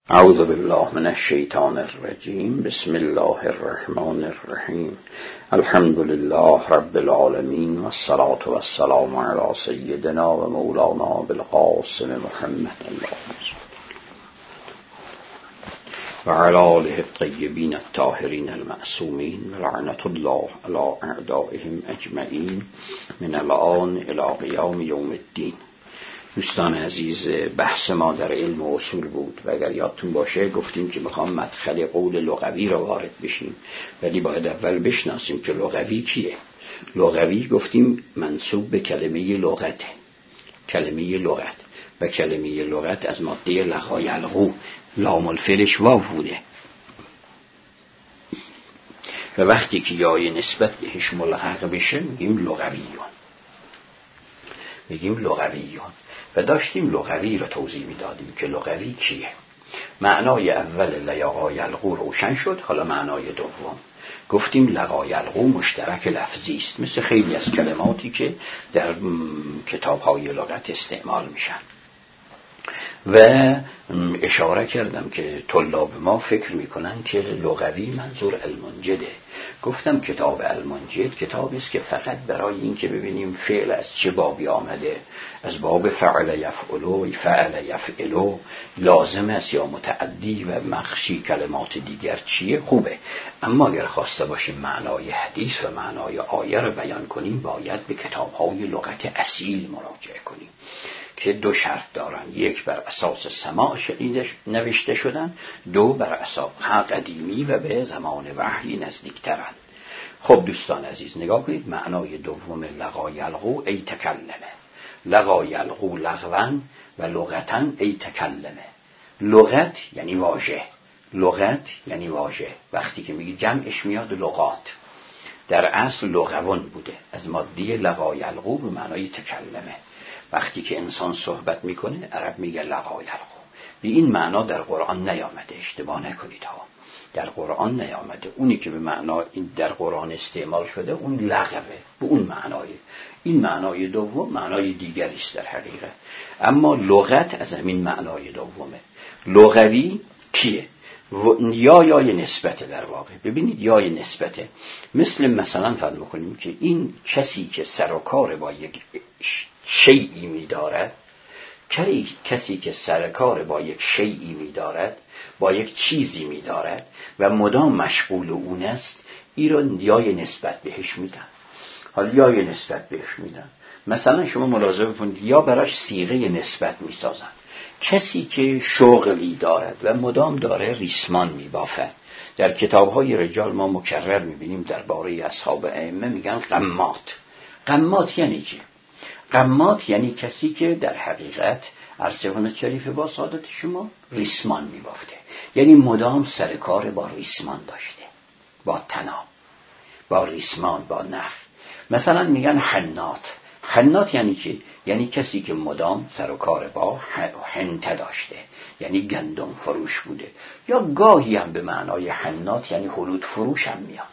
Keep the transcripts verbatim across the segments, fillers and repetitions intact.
اعوذ بالله من الشیطان الرجیم. بسم الله الرحمن الرحیم. الحمد لله رب العالمین و الصلاة و السلام علی سیدنا و مولانا بالقاسم محمد و علی آله الطیبین الطاهرین المعصومین و لعنت الله علی اعدائهم اجمعین من الآن الی قیام یوم الدین. دوستان عزیز، بحث ما در علم و اصول بود و اگر یادتون باشه گفتیم که میخوام مدخل قول لغوی را وارد بشیم، ولی باید اول بشناسیم که لغوی کیه. لغوی گفتیم منسوب به کلمه لغته، کلمه لغت، و کلمه لغت از ماده لغا یلغو، لام الفعلش واو بوده و وقتی که یای نسبت بهش ملحق بشه میگیم لغویون، میگیم لغویون. و داشتیم لغوی رو توضیح میدادیم که لغوی کیه. معنای اول لغا یلغو روشن شد. حالا معنای دوم گفتیم لغا یلغو مشترک لفظی است، مثل خیلی از کلماتی که در کتاب‌های لغت استعمال میشن. و اشاره کردم که طلاب ما فکر میکنن که لغوی منظور المنجده. گفتم کتاب المنجد کتابی است که فقط برای این که ببینیم فعل از چه بابی آمده، از باب فعل یفعلو، فعل یفعلو لازم است یا متعدی و مخشی کلمات دیگر چیه، خوبه. اما اگر خواسته باشیم معنای حدیث و معنای آیه رو بیان کنیم باید به کتاب‌های لغت اصیل مراجعه کنیم که دو شرط دارن: یک بر اساس سماع شنیده نوشته شدن، دو بر اساس قدیمی و به زمان وحی نزدیکترن. خب دوستان عزیز نگاه کنید، معنای دوم لغا یلغو ای تکلمه. لغا یلغو لغوان و لغتن ای تکلمه. لغت یعنی واژه، لغت یعنی واژه. وقتی که میگی جمعش میاد لغات، در اصل لغوان بوده، از ماده لغا یلغو به معنای تکلمه. وقتی که انسان صحبت میکنه عرب میگه لغا یلغو. به این معنا در قرآن نیامده، اشتباه نکنید ها، در قرآن نیامده. اونی که به معنا این در قرآن استعمال شده اون لغوه، به اون معنای. این معنای دوم معنای دیگری است در حقیقت، اما لغت از همین معنای دومه. لغوی کیه؟ یا یای نسبته. در واقع ببینید یای نسبته، مثل مثلا فرض میکنیم که این کسی که سر و کار با یک شیئی می‌دارد، کسی که سرکار با یک شیئی می‌دارد، با یک چیزی می‌دارد و مدام مشغول اون است، این را یای نسبت بهش میدن. حالا یای نسبت بهش میدن، مثلا شما ملاحظه بکنید یا براش صیغه نسبت می‌سازن. کسی که شغلی دارد و مدام داره ریسمان می‌بافد، در کتاب‌های رجال ما مکرر می‌بینیم درباره اصحاب ائمه میگن قمات. قمات یعنی چی؟ قمات یعنی کسی که در حقیقت عرض کنم شریف با سعادت شما ریسمان می‌بافته، یعنی مدام سر کار با ریسمان داشته، با طناب، با ریسمان، با نخ. مثلا میگن حنات. حنات یعنی چی؟ یعنی کسی که مدام سر و کار با حنطه داشته، یعنی گندم فروش بوده. یا گاهی هم به معنای حنات یعنی حلود فروش هم میاد،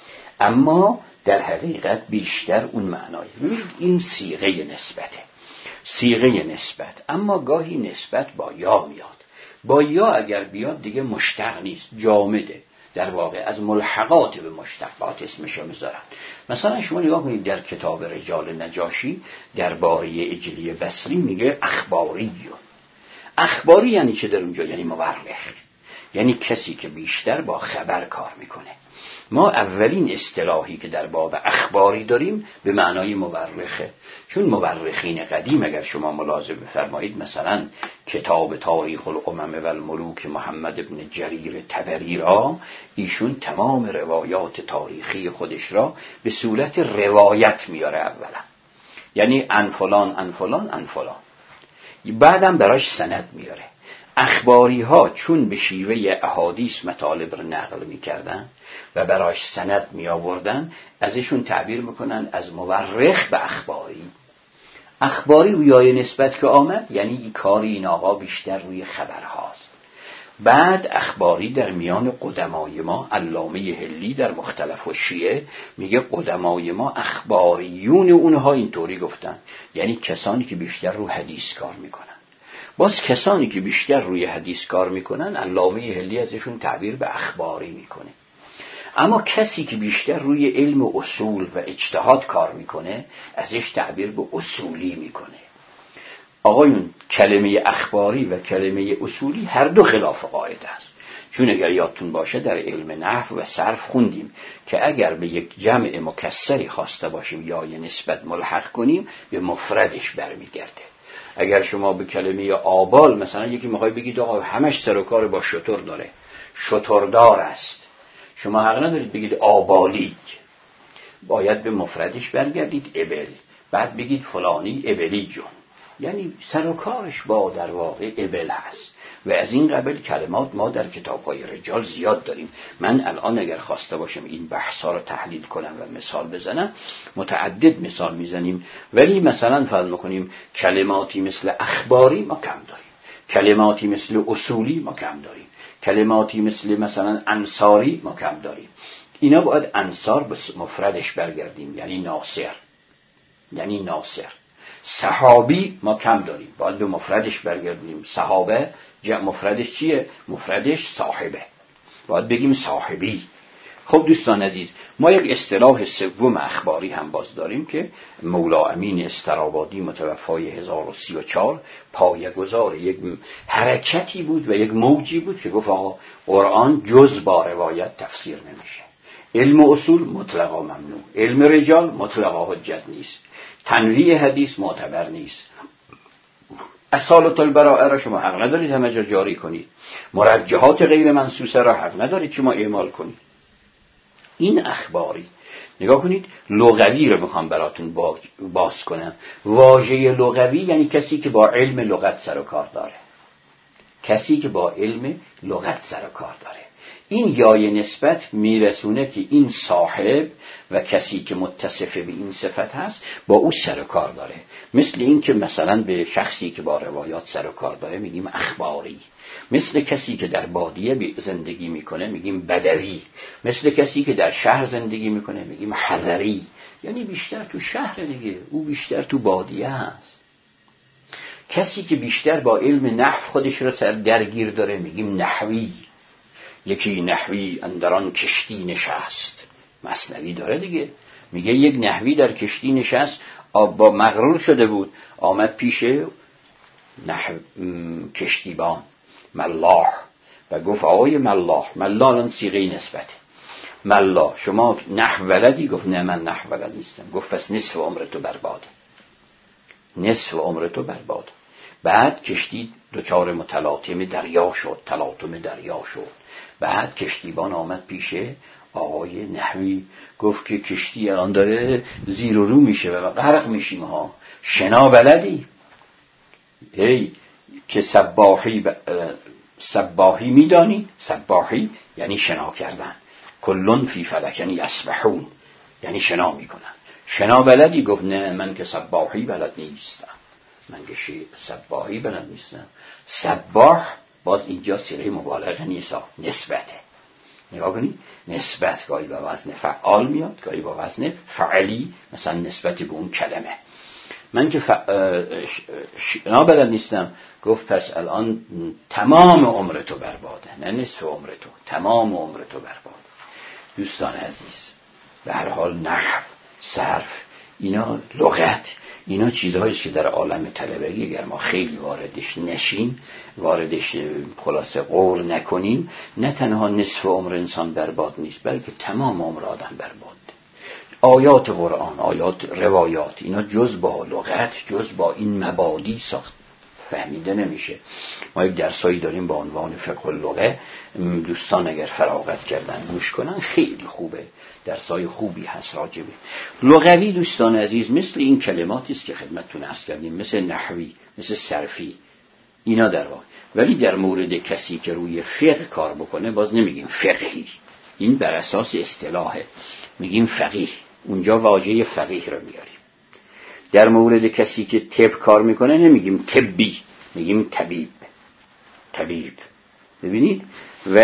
اما در حقیقت بیشتر اون معنای. ببینید این صیغه نسبته، صیغه نسبت. اما گاهی نسبت با یا میاد. با یا اگر بیاد دیگه مشتق نیست، جامده. در واقع از ملحقات به مشتقات اسمشو میذارن. مثلا شما نگاه کنید در کتاب رجال نجاشی درباره اجلی بصری میگه اخباریون. اخباری یعنی چه در اونجا؟ یعنی مورخ، یعنی کسی که بیشتر با خبر کار میکنه. ما اولین اصطلاحی که در باب اخباری داریم به معنای مورخه، چون مورخین قدیم اگر شما ملاحظه بفرمایید مثلا کتاب تاریخ الامم و الملوک محمد بن جریر طبری را، ایشون تمام روایات تاریخی خودش را به صورت روایت میاره اولا، یعنی ان فلان ان فلان ان فلان، بعدم براش سند میاره. اخباری ها چون به شیوه احادیث مطالب رو نقل میکردن و براش سند می آوردن، ازشون تعبیر میکنن از مورخ به اخباری. اخباری و یای نسبت که آمد یعنی این کاری این آقا بیشتر روی خبرهاست. بعد اخباری در میان قدمای ما، علامه هلی در مختلف و شیعه میگه قدمای ما اخباریون، اونها اینطوری گفتن، یعنی کسانی که بیشتر رو حدیث کار میکنن. باز کسانی که بیشتر روی حدیث کار میکنن علامه هلی ازشون تعبیر به اخباری میکنه. اما کسی که بیشتر روی علم و اصول و اجتهاد کار میکنه ازش تعبیر به اصولی میکنه. آقایون کلمه اخباری و کلمه اصولی هر دو خلاف قاعده است. چون اگر یادتون باشه در علم نحو و صرف خوندیم که اگر به یک جمع مکسری خواسته باشیم یا یه نسبت ملحق کنیم به مفردش برمیگرده. اگر شما به کلمه آبال مثلا یکی میخوای بگید آقا همش سر و کار با شتر داره، شتردار است، شما حق ندارید بگید آبالی، باید به مفردش برگردید ابل، بعد بگید فلانی ابلی جون، یعنی سر و کارش با در واقع ابل هست. و از این قبل کلمات ما در کتاب‌های رجال زیاد داریم. من الان اگر خواسته باشم این بحث‌ها رو تحلیل کنم و مثال بزنم متعدد مثال میزنیم، ولی مثلا فرض می‌کنیم کلماتی مثل اخباری ما کم داریم، کلماتی مثل اصولی ما کم داریم، کلماتی مثل مثلا انصاری ما کم داریم. اینا باید انصار به مفردش برگردیم، یعنی ناصر، یعنی ناصر. صحابی ما کم داریم، باید به مفردش برگردیم. صحابه جمع مفردش چیه؟ مفردش صاحبه، باید بگیم صاحبی. خب دوستان عزیز، ما یک اصطلاح سوم اخباری هم باز داریم که مولا امین استرابادی متوفای هزار و سی و چهار پایه‌گذار یک حرکتی بود و یک موجی بود که گفت آقا قرآن جز با روایت تفسیر نمیشه، علم و اصول مطلقا ممنوع، علم رجال مطلقا حجت نیست، تنویع حدیث معتبر نیست، اصالت البراءه را شما حق ندارید همه جا جاری کنید، مرجحات غیر منصوصه را حق ندارید شما اعمال کنید. این اخباری. نگاه کنید لغوی رو میخوام براتون باز کنم. واژه لغوی یعنی کسی که با علم لغت سر و کار داره، کسی که با علم لغت سر و کار داره. این یای نسبت میرسونه که این صاحب و کسی که متصف به این صفت هست با او سر و کار داره. مثل این که مثلا به شخصی که با روایات سر و کار داره میگیم اخباری، مثل کسی که در بادیه زندگی میکنه میگیم بدوی، مثل کسی که در شهر زندگی میکنه میگیم حضری، یعنی بیشتر تو شهر دیگه، او بیشتر تو بادیه هست. کسی که بیشتر با علم نحو خودش رو سر درگیر داره میگیم نحوی. یکی نحوی اندران کشتی نشست، مثنوی داره دیگه، میگه یک نحوی در کشتی نشست، آب با مغرور شده بود، آمد پیش نحو کشتیبان ملاح و گفت آقای ملاح، ملاح الان صیغه نسبته، ملاح شما نحو ولدی؟ گفت نه من نحو ولد نیستم. گفت پس نصف عمرتو برباد، نصف عمرتو برباد. بعد کشتی دچار متلاطم دریا شد، تلاطم دریا شد. بعد کشتیبان آمد پیش آقای نحوی گفت که کشتی الان داره زیر و رو میشه و غرق میشیم ها، شنا بلدی؟ هی که سباحی ب... سباحی میدانی؟ سباحی یعنی شنا کردن، کلون فی فلک یعنی یسبحون، یعنی شنا میکنن. شنا بلدی؟ گفت نه من که سباحی بلد نیستم، من که سباحی بلد نیستم. سباح باز اینجا صیغه مبالغه نیست، نسبته. نگاه کنید نسبت گاهی با وزن فعال میاد، گاهی با وزن فعلی، مثلا نسبتی به اون کلمه. من که ف... شنا بلد نیستم. گفت پس الان تمام عمرتو برباده، نه نصف عمرتو، تمام عمرتو برباده. دوستان عزیز، به هر حال نحو، صرف، اینا لغت، اینا چیزهایی است که در عالم طلبگی اگر ما خیلی واردش نشیم، واردش خلاصه غور نکنیم، نه تنها نصف عمر انسان برباد نیست بلکه تمام عمر آدم برباد. آیات قرآن، آیات روایات، اینا جز با لغت، جز با این مبادی ساخت فهمیده نمیشه. ما یک درسایی داریم با عنوان فقه اللغه، دوستان اگر فراغت کردن گوش کنن خیلی خوبه، درسای خوبی هست راجبه. لغوی دوستان عزیز مثل این کلماتی است که خدمتتون عرض کردیم، مثل نحوی، مثل صرفی، اینا در واقع. ولی در مورد کسی که روی فقه کار بکنه باز نمیگیم فقهی، این بر اساس اصطلاحه، میگیم فقیه، اونجا واژه فقیه رو میاریم. در مورد کسی که طب کار میکنه نمیگیم طبی، میگیم طبیب، طبیب. ببینید و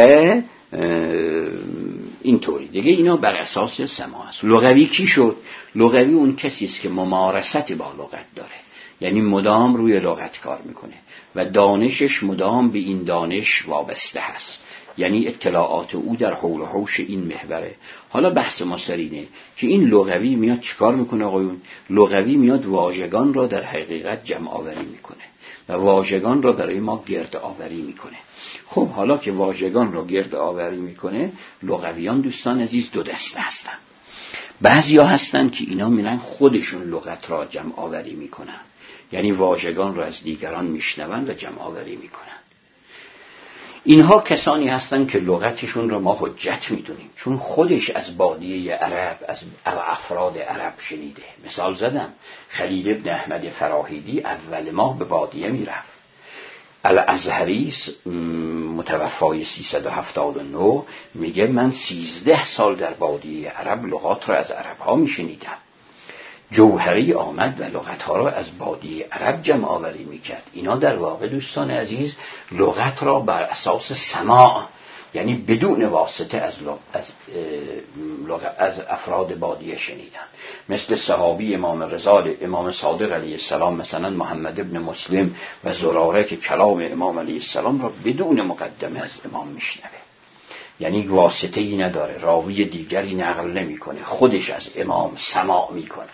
اینطوری دیگه، اینا بر اساس سماع است. لغوی کی شد؟ لغوی اون کسی است که ممارست با لغت داره، یعنی مدام روی لغت کار میکنه و دانشش مدام به این دانش وابسته هست، یعنی اطلاعات او در حول و حوش این محوره. حالا بحث ما سر اینه که این لغوی میاد چیکار میکنه آقایون؟ لغوی میاد واژگان را در حقیقت جمع آوری میکنه و واژگان را برای ما گرد آوری میکنه. خب حالا که واژگان را گرد آوری میکنه، لغویان دوستان عزیز دو دسته هستن. بعضیا هستن که اینا میرن خودشون لغت را جمع آوری میکنن، یعنی واژگان را از دیگران میشنون و جمع آوری میکنن. اینها کسانی هستند که لغتشون را ما حجت میدونیم، چون خودش از بادیه عرب، از افراد عرب شنیده. مثال زدم، خلیل ابن احمد فراهیدی اول ماه به بادیه میرفت. الازهری متوفای سیصد و هفتاد و نه میگه من سیزده سال در بادیه عرب لغات را از عرب ها میشنیدم. جوهری آمد و لغتها را از بادیه عرب جمع آوری میکرد. اینا در واقع دوستان عزیز لغت را بر اساس سماع، یعنی بدون واسطه از, از, از افراد بادیه شنیدن. مثل صحابی امام رضا امام صادق علیه السلام، مثلا محمد ابن مسلم و زراره که کلام امام علیه السلام را بدون مقدمه از امام میشنوه، یعنی واسطه ای نداره، راوی دیگری نقل نمی کنه، خودش از امام سماع می کنه.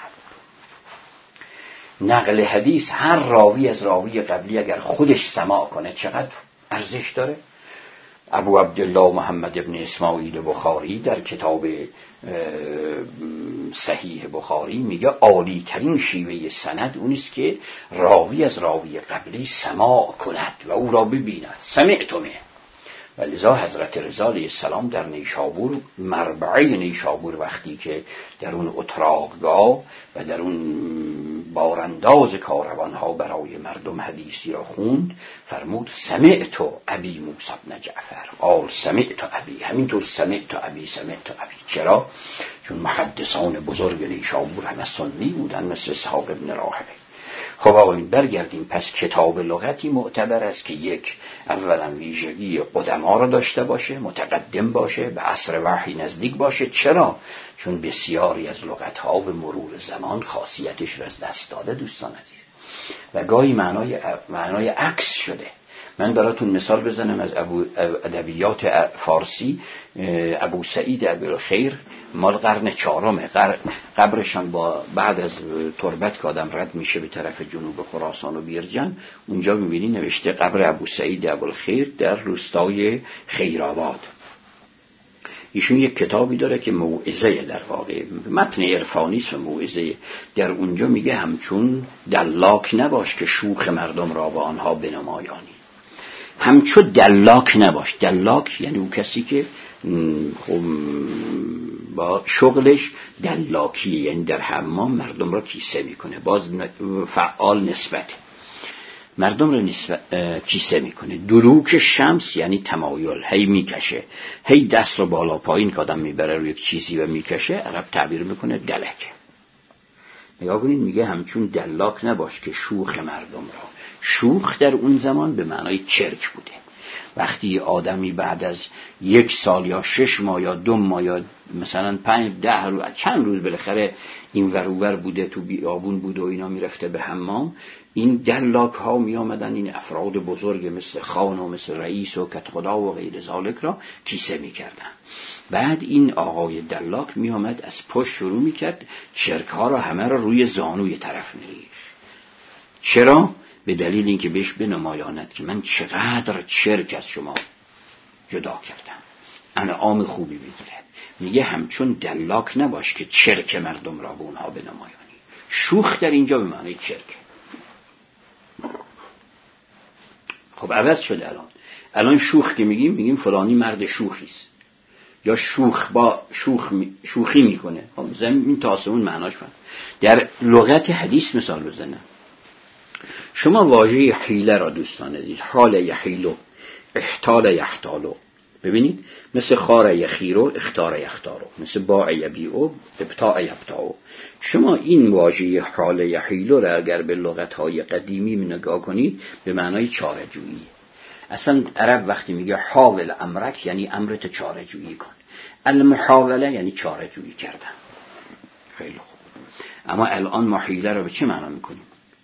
نقل حدیث، هر راوی از راوی قبلی اگر خودش سماع کنه چقدر ارزش داره. ابو عبدالله محمد ابن اسماعیل بخاری در کتاب صحیح بخاری میگه عالی ترین شیوه سند اونیست که راوی از راوی قبلی سماع کند و او را ببیند. سمعتمه. و لذا حضرت رضا علیه السلام در نیشابور، مربعه نیشابور، وقتی که در اون اتراقگاه و در اون بارانداز کاروانها برای مردم حدیثی را خوند، فرمود سمعت ابی موسی بن جعفر قال سمعت ابی، همینطور سمعت ابی سمعت ابی. چرا؟ چون محدثان بزرگ نیشابور همه سنی بودن، مثل اسحاق ابن راهوی. خب آقایون برگردیم. پس کتاب لغتی معتبر است که یک، اولا ویژگی قدما را داشته باشه، متقدم باشه، به عصر وحی نزدیک باشه. چرا؟ چون بسیاری از لغت‌ها به مرور زمان خاصیتش را از دست داده دوستان عزیز و گاهی معنای معنای عکس شده. من براتون مثال بزنم از ابو ادبیات فارسی. ابو سعید ابوالخیر مال قرن چهارم، قبرشان با بعد از تربت که آدم رد میشه به طرف جنوب خراسان و بیرجن، اونجا میبینی نوشته قبر ابو سعید ابوالخیر در روستای خیرآباد. ایشون یک کتابی داره که موعظه، در واقع متن عرفانی است و موعظه. در اونجا میگه همچون دلاک نباش که شوخ مردم را با آنها بنمایانی. همچون دلاک نباش. دلاک یعنی اون کسی که خب با شغلش دلاکی، یعنی در حمام مردم را کیسه میکنه. باز فعال نسبت مردم را نسبت کیسه میکنه. دلوک شمس یعنی تمایل، هی میکشه، هی دست رو بالا پایین که آدم میبره روی یک چیزی و میکشه، عرب تعبیر میکنه دلکه. نگاه کنید میگه همچون دلاک نباش که شوخ مردم را. شوخ در اون زمان به معنای چرک بوده. وقتی آدمی بعد از یک سال یا شش ماه یا دو ماه یا مثلا پنج ده روز چند روز بالاخره این ور بوده، تو بیابون بوده و اینا میرفته به حمام، این دلاک ها می آمدن این افراد بزرگ مثل خان و مثل رئیس و کت خدا و غیر ذالک را کیسه می کردن. بعد این آقای دلاک می آمد از پشت شروع می کرد چرک ها را همه را روی زانوی طرف می ریخت. چرا؟ به دلیل اینکه بهش بنمایاند که من چقدر چرک از شما جدا کردم، انعام خوبی بگیرد. میگه همچون دلاک نباش که چرک مردم را به اونها بنمایانی. شوخ در اینجا به معنی چرک. خب عوض شده الان. الان شوخ که میگیم میگیم فلانی مرد شوخیست یا شوخ با شوخ می شوخی میکنه. خب زمین تا آسمون معناش فهم. در لغت حدیث مثال بزنم. شما واژه حیله را دوستان عزیز، حال یحیلو، احتال یحتالو، ببینید مثل خار یخیرو، اختار یختارو، مثل باع یبیعو، ابتاع یبتاعو. شما این واژه حال یحیلو را اگر به لغت‌های قدیمی نگاه کنید به معنای چاره‌جویی. اصلا عرب وقتی میگه حاول امرک یعنی امرت چاره‌جویی کن. المحاوله یعنی چاره‌جویی کردن. خیلی خوب. اما الان ما حیله را به چه معنا میکنیم؟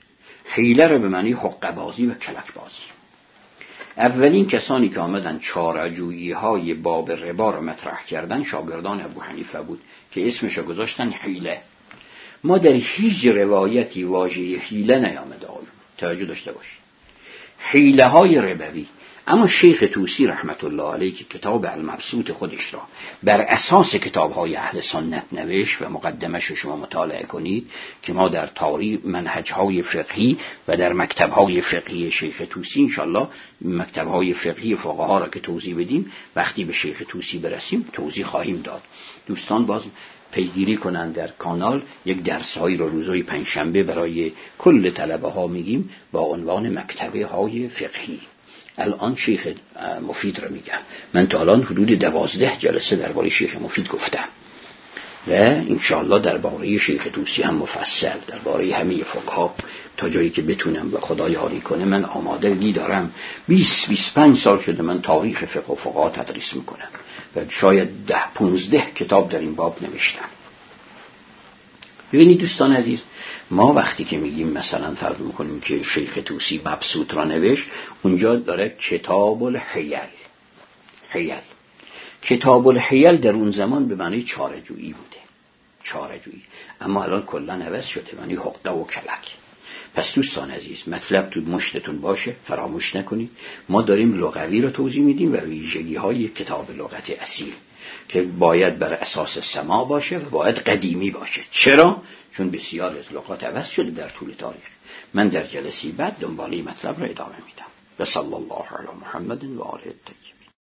حیله رو به معنی حقه بازی و کلک بازی. اولین کسانی که آمدن چاره‌جویی های باب ربا رو مطرح کردن شاگردان ابو حنیفه بود که اسمش رو گذاشتن حیله. ما در هیچ روایتی واژه حیله نیامده آیون، توجه داشته باشید. حیله های ربوی. اما شیخ طوسی رحمت الله علیه که کتاب المبسوط خودش را بر اساس کتاب‌های اهل سنت نوشت و مقدمش رو شما مطالعه کنید که ما در تاریخ منهج‌های فقهی و در مکتب‌های فقهی شیخ طوسی انشالله مکتب‌های فقهی فقها را که توضیح بدیم وقتی به شیخ طوسی برسیم توضیح خواهیم داد. دوستان باز پیگیری کنند در کانال یک درس‌هایی رو روزهای پنجشنبه برای کل طلبه ها میگیم با عنوان مکتبه های فقهی. الان شیخ مفید رو میگم. من تا الان حدود دوازده جلسه درباره شیخ مفید گفتم و انشاءالله درباره شیخ طوسی هم مفصل، درباره همه فقها تا جایی که بتونم و خدا یاری کنه. من آمادگی دارم. بیست بیست و پنج سال شده من تاریخ فقه و فقها تدریس میکنم و شاید ده پونزده کتاب در این باب نوشتم. ببینید دوستان عزیز، ما وقتی که میگیم مثلا فرض میکنیم که شیخ طوسی مبسوط را نوشت، اونجا داره کتاب الحیل. حیل کتاب الحیل در اون زمان به معنی چاره‌جویی بوده، چاره‌جویی. اما الان کلا عوض شده، معنی حقه و کلک. پس دوستان عزیز مطلب تو مشتتون باشه، فراموش نکنید ما داریم لغوی رو توضیح میدیم و ویژگی های کتاب لغت اصیل که باید بر اساس سماع باشه و باید قدیمی باشه. چرا؟ چون بسیار از لغات عوض شده در طول تاریخ. من در جلسه بعد دنباله مطلب را ادامه میدم. و صلی الله علی محمد و آله الطاهرین.